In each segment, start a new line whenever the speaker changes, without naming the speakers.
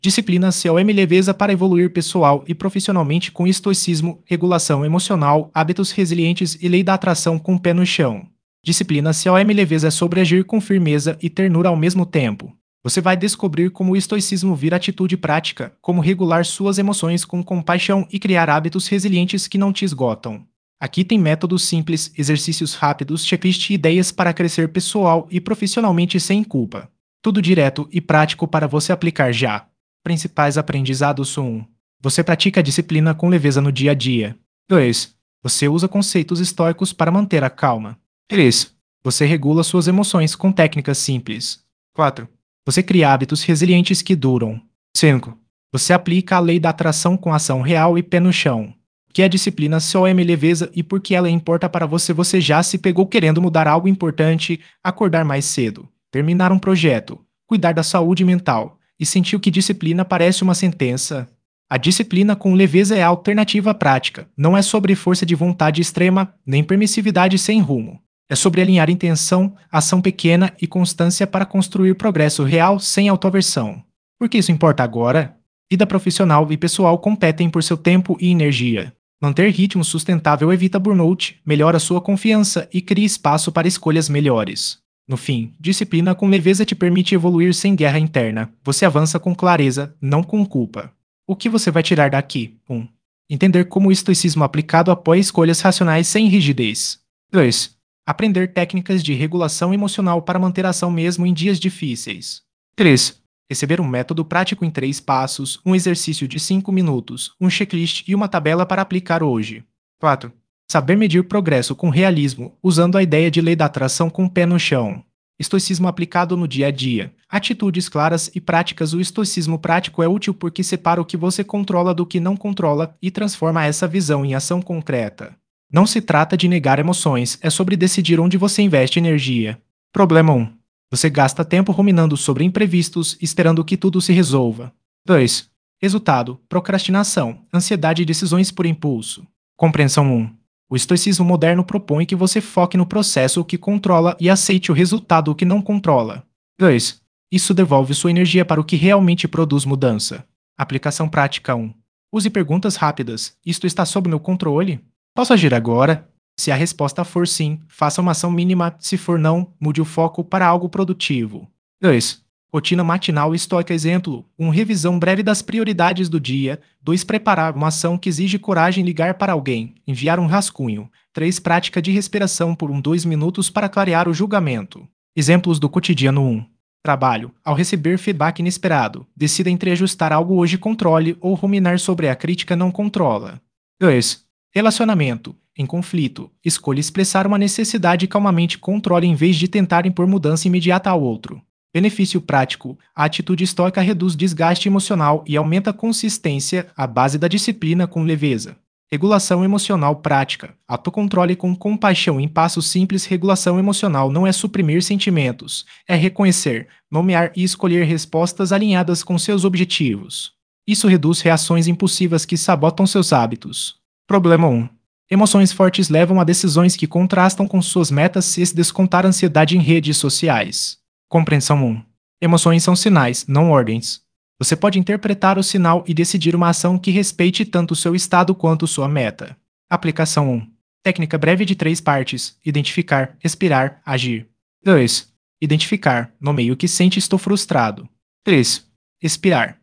Disciplina COM leveza para evoluir pessoal e profissionalmente com estoicismo, regulação emocional, hábitos resilientes e lei da atração com o pé no chão. Disciplina COM leveza é sobre agir com firmeza e ternura ao mesmo tempo. Você vai descobrir como o estoicismo vira atitude prática, como regular suas emoções com compaixão e criar hábitos resilientes que não te esgotam. Aqui tem métodos simples, exercícios rápidos, checklist e ideias para crescer pessoal e profissionalmente sem culpa. Tudo direto e prático para você aplicar já. Principais aprendizados 1. Você pratica a disciplina com leveza no dia a dia. 2. Você usa conceitos estoicos para manter a calma. 3. Você regula suas emoções com técnicas simples. 4. Você cria hábitos resilientes que duram. 5. Você aplica a lei da atração com ação real e pé no chão. Que a disciplina só é leveza e porque ela importa para você, você já se pegou querendo mudar algo importante, acordar mais cedo, terminar um projeto, cuidar da saúde mental e sentiu que disciplina parece uma sentença. A disciplina com leveza é a alternativa prática, não é sobre força de vontade extrema, nem permissividade sem rumo. É sobre alinhar intenção, ação pequena e constância para construir progresso real sem autoaversão. Por que isso importa agora? Vida profissional e pessoal competem por seu tempo e energia. Manter ritmo sustentável evita burnout, melhora sua confiança e cria espaço para escolhas melhores. No fim, disciplina com leveza te permite evoluir sem guerra interna. Você avança com clareza, não com culpa. O que você vai tirar daqui? 1. Entender como o estoicismo aplicado apoia escolhas racionais sem rigidez. 2. Aprender técnicas de regulação emocional para manter a ação mesmo em dias difíceis. 3. Receber um método prático em 3 passos, um exercício de 5 minutos, um checklist e uma tabela para aplicar hoje. 4. Saber medir progresso com realismo, usando a ideia de lei da atração com o pé no chão. Estoicismo aplicado no dia a dia. Atitudes claras e práticas. O estoicismo prático é útil porque separa o que você controla do que não controla e transforma essa visão em ação concreta. Não se trata de negar emoções, é sobre decidir onde você investe energia. Problema 1. Você gasta tempo ruminando sobre imprevistos, esperando que tudo se resolva. 2. Resultado: procrastinação, ansiedade e decisões por impulso. Compreensão 1. O estoicismo moderno propõe que você foque no processo que controla e aceite o resultado que não controla. 2. Isso devolve sua energia para o que realmente produz mudança. Aplicação prática 1. Use perguntas rápidas. Isto está sob meu controle? Posso agir agora? Se a resposta for sim, faça uma ação mínima. Se for não, mude o foco para algo produtivo. 2. Rotina matinal estoica. Exemplo: 1. Revisão breve das prioridades do dia. 2. Preparar uma ação que exige coragem. Ligar para alguém. Enviar um rascunho. 3. Prática de respiração por 2 minutos para clarear o julgamento. Exemplos do cotidiano 1. Trabalho. Ao receber feedback inesperado, decida entre ajustar algo hoje, controle, ou ruminar sobre a crítica, não controla. 2. Relacionamento. Em conflito, escolha expressar uma necessidade calmamente, controle em vez de tentar impor mudança imediata ao outro. Benefício prático: a atitude estoica reduz desgaste emocional e aumenta a consistência, a base da disciplina com leveza. Regulação emocional prática: autocontrole com compaixão em passos simples. Regulação emocional não é suprimir sentimentos, é reconhecer, nomear e escolher respostas alinhadas com seus objetivos. Isso reduz reações impulsivas que sabotam seus hábitos. Problema 1. Emoções fortes levam a decisões que contrastam com suas metas. Se descontar ansiedade em redes sociais. Compreensão 1. Emoções são sinais, não ordens. Você pode interpretar o sinal e decidir uma ação que respeite tanto seu estado quanto sua meta. Aplicação 1. Técnica breve de 3 partes: identificar, respirar, agir. 2. Identificar, nomeie o que sente. Estou frustrado. 3. Respirar.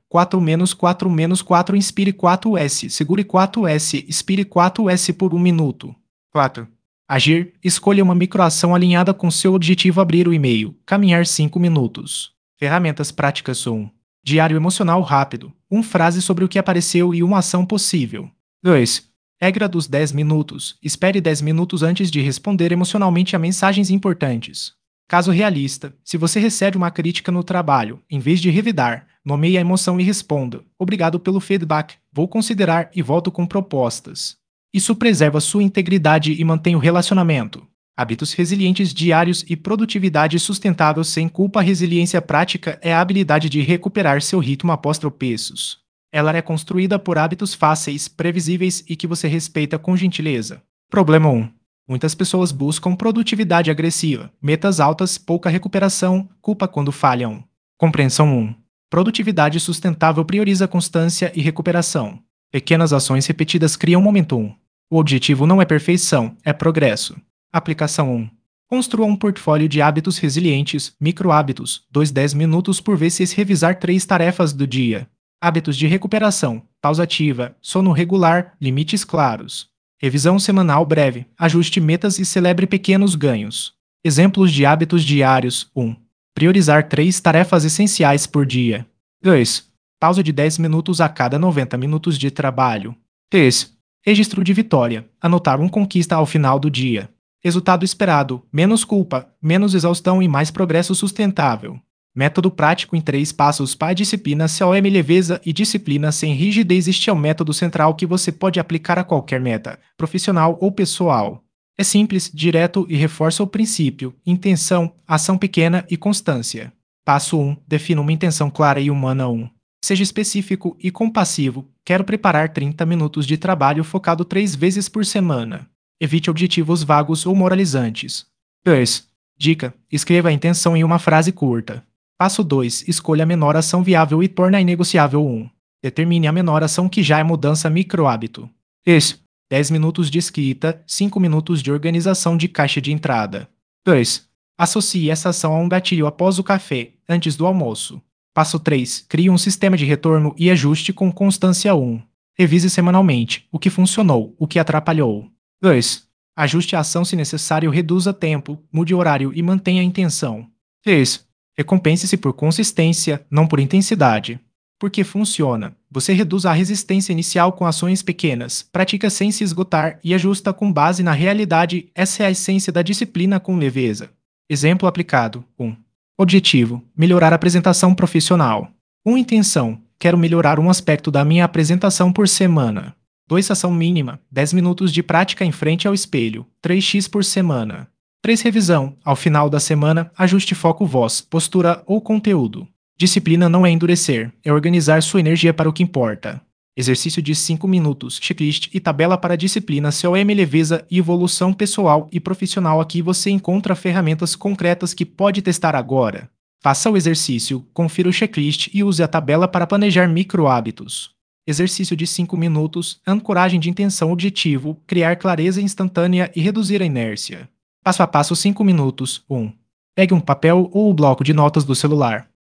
4-4-4, inspire 4S, segure 4S, expire 4S por 1 minuto. 4. Agir, escolha uma microação alinhada com seu objetivo. Abrir o e-mail, caminhar 5 minutos. Ferramentas práticas 1. Diário emocional rápido, 1 frase sobre o que apareceu e uma ação possível. 2. Regra dos 10 minutos, espere 10 minutos antes de responder emocionalmente a mensagens importantes. Caso realista: se você recebe uma crítica no trabalho, em vez de revidar, nomeie a emoção e responda: obrigado pelo feedback, vou considerar e volto com propostas. Isso preserva sua integridade e mantém o relacionamento. Hábitos resilientes diários e produtividade sustentável sem culpa. A resiliência prática é a habilidade de recuperar seu ritmo após tropeços. Ela é construída por hábitos fáceis, previsíveis e que você respeita com gentileza. Problema 1. Muitas pessoas buscam produtividade agressiva, metas altas, pouca recuperação, culpa quando falham. Compreensão 1. Produtividade sustentável prioriza constância e recuperação. Pequenas ações repetidas criam momentum. O objetivo não é perfeição, é progresso. Aplicação 1. Construa um portfólio de hábitos resilientes, microhábitos, 10 minutos por vez se revisar 3 tarefas do dia. Hábitos de recuperação, pausa ativa, sono regular, limites claros. Revisão semanal breve, ajuste metas e celebre pequenos ganhos. Exemplos de hábitos diários: 1. Priorizar 3 tarefas essenciais por dia. 2. Pausa de 10 minutos a cada 90 minutos de trabalho. 3. Registro de vitória, anotar uma conquista ao final do dia. Resultado esperado: menos culpa, menos exaustão e mais progresso sustentável. Método prático em 3 passos para disciplina COM leveza e disciplina sem rigidez. Este é o método central que você pode aplicar a qualquer meta, profissional ou pessoal. É simples, direto e reforça o princípio: intenção, ação pequena e constância. Passo 1. Defina uma intenção clara e humana. 1. Seja específico e compassivo. Quero preparar 30 minutos de trabalho focado 3 vezes por semana. Evite objetivos vagos ou moralizantes. 2. Dica: escreva a intenção em uma frase curta. Passo 2. Escolha a menor ação viável e torne-a inegociável. 1. Determine a menor ação que já é mudança microhábito. 3. 10 minutos de escrita, 5 minutos de organização de caixa de entrada. 2. Associe essa ação a um gatilho após o café, antes do almoço. Passo 3. Crie um sistema de retorno e ajuste com constância. 1. Revise semanalmente o que funcionou, o que atrapalhou. 2. Ajuste a ação se necessário, reduza tempo, mude o horário e mantenha a intenção. 3. Recompense-se por consistência, não por intensidade. Porque funciona. Você reduz a resistência inicial com ações pequenas, pratica sem se esgotar e ajusta com base na realidade. Essa é a essência da disciplina com leveza. Exemplo aplicado. 1. Objetivo: melhorar a apresentação profissional. 1. Intenção: quero melhorar um aspecto da minha apresentação por semana. 2. Ação mínima: 10 minutos de prática em frente ao espelho, 3x por semana. 3. Revisão: ao final da semana, ajuste foco, voz, postura ou conteúdo. Disciplina não é endurecer, é organizar sua energia para o que importa. Exercício de 5 minutos, checklist e tabela para disciplina COM leveza e evolução pessoal e profissional. Aqui você encontra ferramentas concretas que pode testar agora. Faça o exercício, confira o checklist e use a tabela para planejar microhábitos. Exercício de 5 minutos, ancoragem de intenção objetivo, criar clareza instantânea e reduzir a inércia. Passo a passo 5 minutos. 1. Pegue um papel ou o bloco de notas do celular.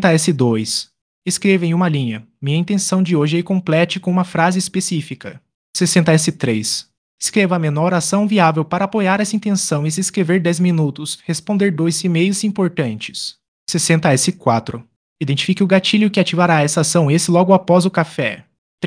30S2. Escreva em uma linha: minha intenção de hoje, e complete com uma frase específica. 60S3. Escreva a menor ação viável para apoiar essa intenção e, se escrever 10 minutos, responder 2 e-mails importantes. 60S4. Identifique o gatilho que ativará essa ação, esse logo após o café.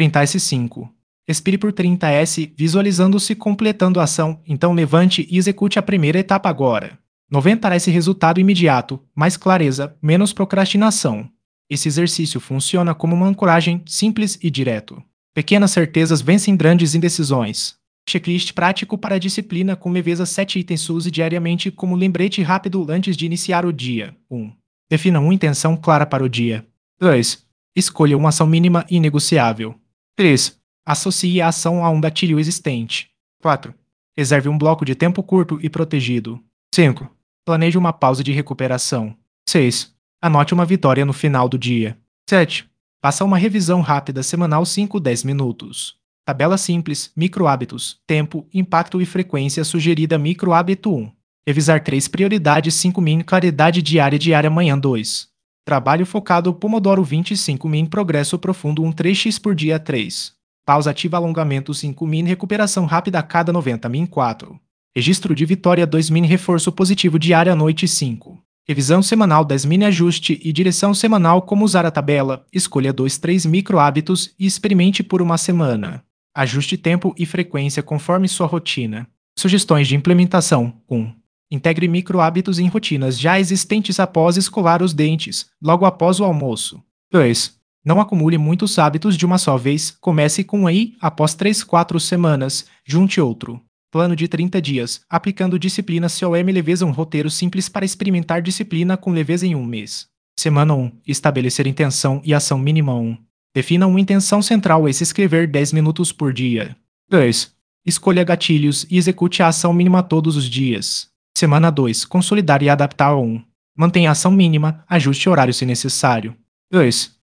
30S5. Respire por 30S, visualizando-se completando a ação, então levante e execute a primeira etapa agora. 90S resultado imediato, mais clareza, menos procrastinação. Esse exercício funciona como uma ancoragem simples e direto. Pequenas certezas vencem grandes indecisões. Checklist prático para a disciplina com leveza. 7 itens. Use diariamente como lembrete rápido antes de iniciar o dia. 1. Defina uma intenção clara para o dia. 2. Escolha uma ação mínima e negociável. 3. Associe a ação a um gatilho existente. 4. Reserve um bloco de tempo curto e protegido. 5. Planeje uma pausa de recuperação. 6. Anote uma vitória no final do dia. 7. Faça uma revisão rápida semanal 5-10 minutos. Tabela simples, microhábitos, tempo, impacto e frequência sugerida. Microhábito 1. Revisar 3 prioridades. 5 min. Claridade diária manhã. 2. Trabalho focado. Pomodoro 25 min. Progresso profundo 1. 3x por dia. 3. Pausa ativa. Alongamento 5 min. Recuperação rápida a cada 90 min. 4. Registro de vitória 2 min. Reforço positivo diário à noite. 5. Revisão semanal 10 min. Ajuste e direção semanal. Como usar a tabela? Escolha 2-3 microhábitos e experimente por uma semana. Ajuste tempo e frequência conforme sua rotina. Sugestões de implementação. 1. Integre microhábitos em rotinas já existentes após escovar os dentes, logo após o almoço. 2. Não acumule muitos hábitos de uma só vez. Comece com um aí, após 3-4 semanas, junte outro. Plano de 30 dias, aplicando disciplina COM leveza. Um roteiro simples para experimentar disciplina com leveza em um mês. Semana 1. Estabelecer intenção e ação mínima. 1. Defina uma intenção central e se escrever 10 minutos por dia. 2. Escolha gatilhos e execute a ação mínima todos os dias. Semana 2. Consolidar e adaptar. 1. Mantenha a ação mínima, ajuste horário se necessário. 2.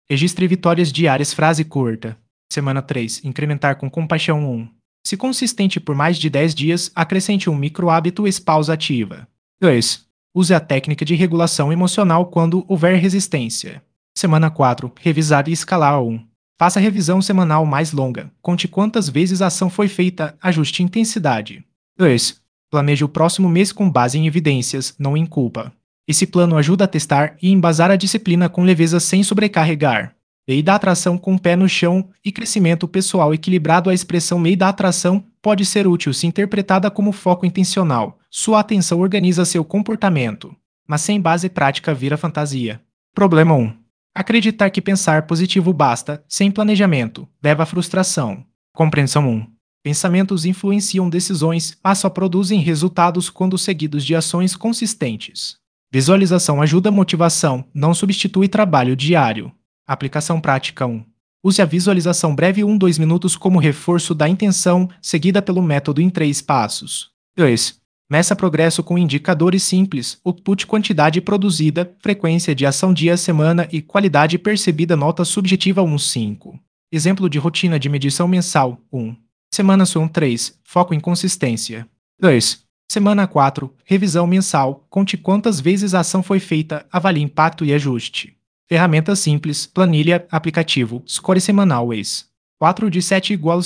Registre vitórias diárias, frase curta. Semana 3, incrementar com compaixão 1. Se consistente por mais de 10 dias, acrescente um micro hábito pausa ativa. 2. Use a técnica de regulação emocional quando houver resistência. Semana 4, revisar e escalar 1. Faça a revisão semanal mais longa. Conte quantas vezes a ação foi feita, ajuste intensidade. 2. Planeje o próximo mês com base em evidências, não em culpa. Esse plano ajuda a testar e embasar a disciplina com leveza sem sobrecarregar. Lei da atração com o pé no chão e crescimento pessoal equilibrado. A expressão lei da atração pode ser útil se interpretada como foco intencional. Sua atenção organiza seu comportamento, mas sem base prática vira fantasia. Problema 1. Acreditar que pensar positivo basta, sem planejamento, leva à frustração. Compreensão 1. Pensamentos influenciam decisões, mas só produzem resultados quando seguidos de ações consistentes. Visualização ajuda a motivação, não substitui trabalho diário. Aplicação prática 1. Use a visualização breve 1-2 minutos como reforço da intenção, seguida pelo método em 3 passos. 2. Meça progresso com indicadores simples, output quantidade produzida, frequência de ação dia semana e qualidade percebida nota subjetiva 1-5. Exemplo de rotina de medição mensal 1. Semana 3, foco em consistência. 2. Semana 4, revisão mensal, conte quantas vezes a ação foi feita, avalie impacto e ajuste. Ferramentas simples, planilha, aplicativo, score semanal ex. 4 de 7 igual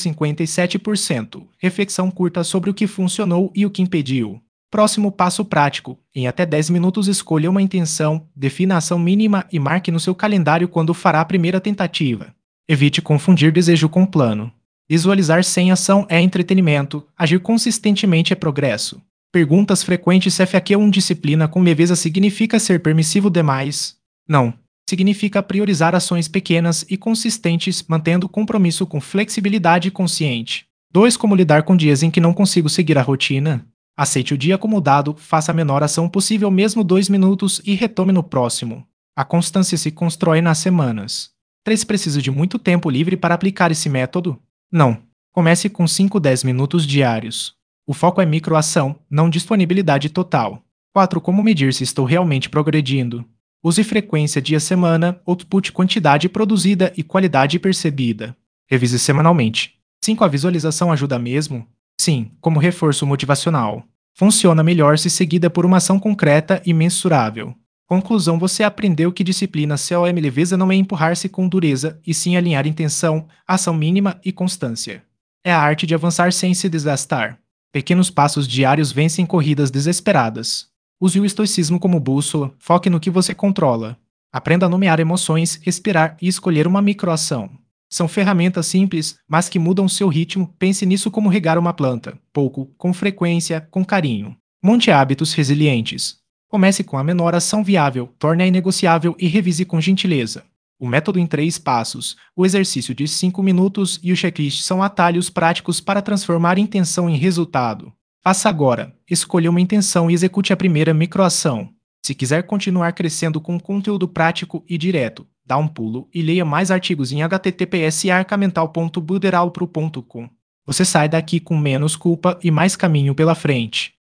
57%. Reflexão curta sobre o que funcionou e o que impediu. Próximo passo prático. Em até 10 minutos escolha uma intenção, defina a ação mínima e marque no seu calendário quando fará a primeira tentativa. Evite confundir desejo com plano. Visualizar sem ação é entretenimento, agir consistentemente é progresso. Perguntas frequentes. FAQ1. Disciplina com leveza significa ser permissivo demais? Não. Significa priorizar ações pequenas e consistentes, mantendo compromisso com flexibilidade consciente. 2. Como lidar com dias em que não consigo seguir a rotina? Aceite o dia como dado, faça a menor ação possível, mesmo 2 minutos, e retome no próximo. A constância se constrói nas semanas. 3. Preciso de muito tempo livre para aplicar esse método? Não. Comece com 5-10 minutos diários. O foco é microação, não disponibilidade total. 4. Como medir se estou realmente progredindo? Use frequência dia-semana, output quantidade produzida e qualidade percebida. Revise semanalmente. 5. A visualização ajuda mesmo? Sim, como reforço motivacional. Funciona melhor se seguida por uma ação concreta e mensurável. Conclusão: você aprendeu que disciplina COM leveza não é empurrar-se com dureza, e sim alinhar intenção, ação mínima e constância. É a arte de avançar sem se desgastar. Pequenos passos diários vencem corridas desesperadas. Use o estoicismo como bússola, foque no que você controla. Aprenda a nomear emoções, respirar e escolher uma microação. São ferramentas simples, mas que mudam seu ritmo. Pense nisso como regar uma planta, pouco, com frequência, com carinho. Monte hábitos resilientes. Comece com a menor ação viável, torne-a inegociável e revise com gentileza. O método em 3 passos, o exercício de 5 minutos e o checklist são atalhos práticos para transformar intenção em resultado. Faça agora. Escolha uma intenção e execute a primeira microação. Se quiser continuar crescendo com conteúdo prático e direto, dá um pulo e leia mais artigos em https://arcamental.buderalpro.com. Você sai daqui com menos culpa e mais caminho pela frente.